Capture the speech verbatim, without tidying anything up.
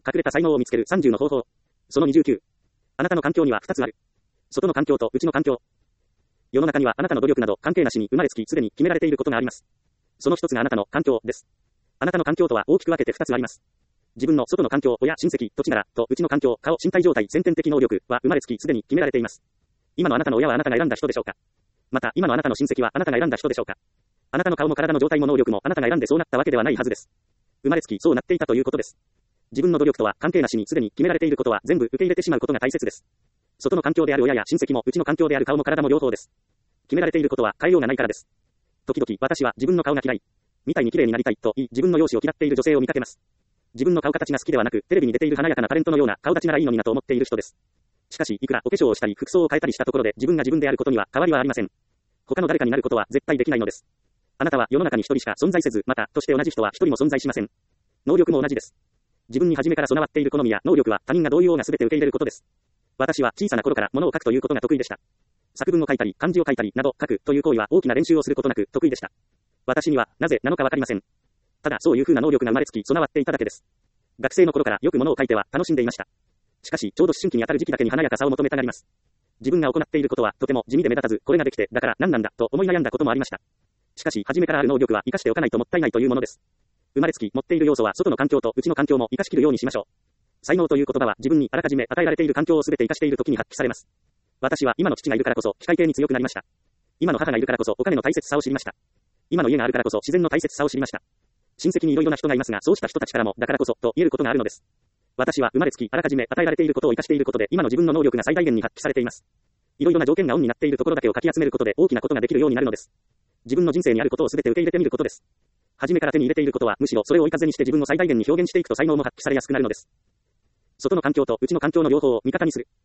隠れた才能を見つけるさんじゅうの方法。そのにじゅうきゅう。あなたの環境にはふたつある。外の環境と内の環境。世の中にはあなたの努力など関係なしに生まれつきすでに決められていることがあります。その一つがあなたの環境です。あなたの環境とは大きく分けてふたつあります。自分の外の環境、親、親戚、土地柄と内の環境、顔、身体状態、先天的能力は生まれつきすでに決められています。今のあなたの親はあなたが選んだ人でしょうか。また、今のあなたの親戚はあなたが選んだ人でしょうか。あなたの顔も体の状態も能力もあなたが選んでそうなったわけではないはずです。生まれつきそうなっていたということです。自分の努力とは関係なしにすでに決められていることは全部受け入れてしまうことが大切です。外の環境である親や親戚も内の環境である顔も体も両方です。決められていることは変えようがないからです。時々私は自分の顔が嫌い、みたいに綺麗になりたいと言い自分の容姿を嫌っている女性を見かけます。自分の顔形が好きではなく、テレビに出ている華やかなタレントのような顔立ちならいいのになと思っている人です。しかし、いくらお化粧をしたり服装を変えたりしたところで自分が自分であることには変わりはありません。他の誰かになることは絶対できないのです。あなたは世の中に一人しか存在せず、また、として同じ人は一人も存在しません。能力も同じです。自分に初めから備わっている好みや能力は他人が同意ようが全て受け入れることです。私は小さな頃から物を書くということが得意でした。作文を書いたり、漢字を書いたりなど書くという行為は大きな練習をすることなく得意でした。私にはなぜなのかわかりません。ただそういう風な能力が生まれつき備わっていただけです。学生の頃からよく物を書いては楽しんでいました。しかしちょうど思春期にあたる時期だけに華やかさを求めたがります。自分が行っていることはとても地味で目立たず、これができてだから何なんだと思い悩んだこともありました。しかし初めからある能力は生かしておかないともったいないというものです。生まれつき持っている要素は外の環境と内の環境も生かしきるようにしましょう。才能という言葉は自分にあらかじめ与えられている環境を全て生かしている時に発揮されます。私は今の父がいるからこそ機械系に強くなりました。今の母がいるからこそお金の大切さを知りました。今の家があるからこそ自然の大切さを知りました。親戚にいろいろな人がいますが、そうした人たちからもだからこそと言えることがあるのです。私は生まれつきあらかじめ与えられていることを生かしていることで今の自分の能力が最大限に発揮されています。いろいろな条件がオンになっているところだけをかき集めることで大きなことができるようになるのです。自分の人生にあることを全て受け入れてみることです。初めから手に入れていることはむしろそれを追い風にして自分を最大限に表現していくと才能も発揮されやすくなるのです。外の環境と内の環境の両方を味方にする。